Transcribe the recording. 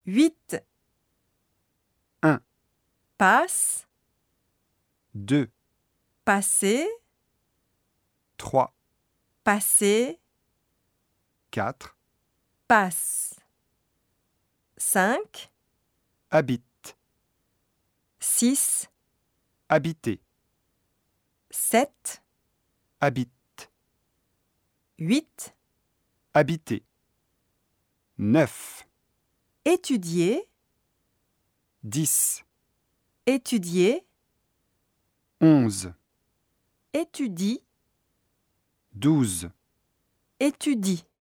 8. 1, Passe, 2, passer, 3, passer, 4, passe. 5. habite, 6. habiter, 7. habite, 8. habiter. 9, Étudier, 10, étudier, 11, étudie, 12. étudie.